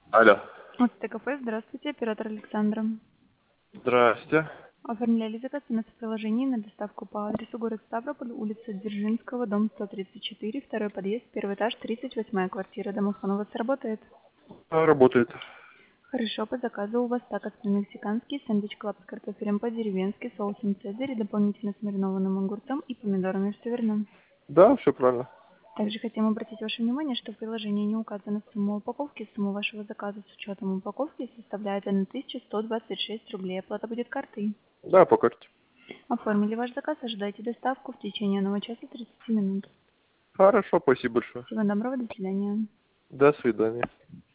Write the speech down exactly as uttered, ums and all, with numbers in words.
Алло. Вот ТКП, здравствуйте, оператор Александра. Здрасте. Оформляли заказ у нас в приложении на доставку по адресу город Ставрополь, улица Дзержинского, дом сто тридцать четыре, второй подъезд, первый этаж, тридцать восьмая квартира. Домофон у вас работает? А, работает. Хорошо, по заказу у вас такос по-мексикански, сэндвич клаб с картофелем по-деревенски, соусом цезарь, и дополнительно с маринованным огурцом и помидорами, все верно? Да, все правильно. Также хотим обратить ваше внимание, что в приложении не указана сумма упаковки. Сумма вашего заказа с учетом упаковки составляет одна тысяча сто двадцать шесть рублей. Оплата будет картой. Да, по карте. Оформили ваш заказ, ожидайте доставку в течение одного часа тридцати минут. Хорошо, спасибо большое. Всего доброго, до свидания. До свидания.